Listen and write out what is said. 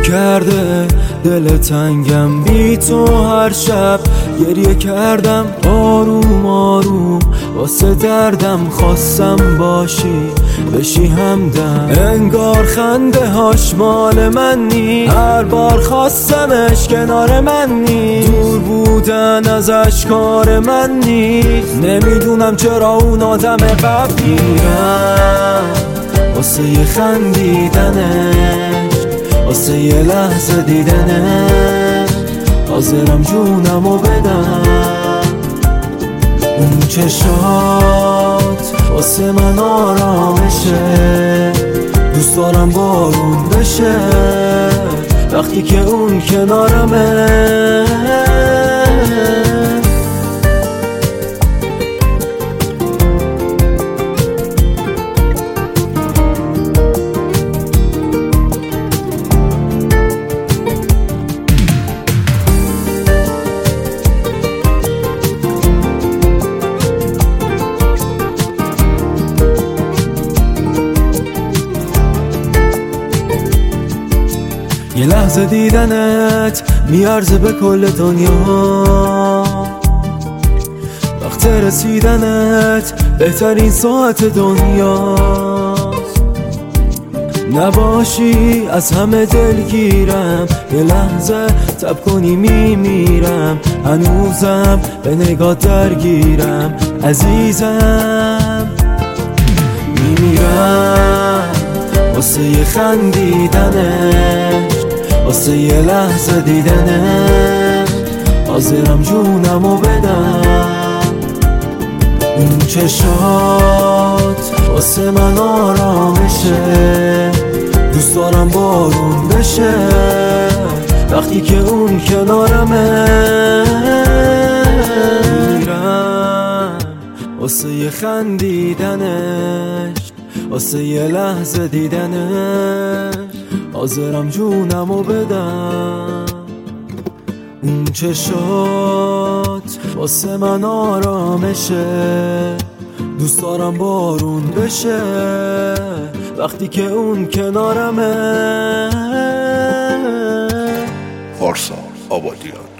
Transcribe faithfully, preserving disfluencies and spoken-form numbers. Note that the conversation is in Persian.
کرده دل تنگم بی تو. هر شب گریه کردم آروم آروم واسه دردم، خواستم باشی بشی همدم. انگار خنده هاش مال من نی، هر بار خواستمش کنار من نی. دور بودن ازش کار من نی، نمیدونم چرا اون آدم قبلیرم. واسه یه خندیدنش، واسه یه لحظه دیدنش، حاضرم جونمو بدم. اون چشات واسه من آرامشه، دوست دارم بارون بشه وقتی که اون کنارمه. یه لحظه دیدنت میارزه به کل دنیا، وقت رسیدنت بهترین ساعت دنیا. نباشی از همه دلگیرم، یه لحظه تب کنی میمیرم. هنوزم به نگاه درگیرم عزیزم، میمیرم واسه یه خندیدنش، واسه یه لحظه دیدنش، حاضرم جونمو بدم. اون چشات واسه من آرامشه، دوست دارم بارون بشه وقتی که اون کنارمه. میرم واسه یه خندیدنش، واسه یه لحظه دیدنش، حاضرم جونمو بدم. اون چشات واسه من آرامشه، دوست دارم بارون بشه وقتی که اون کنارمه. پارسا آبادیان.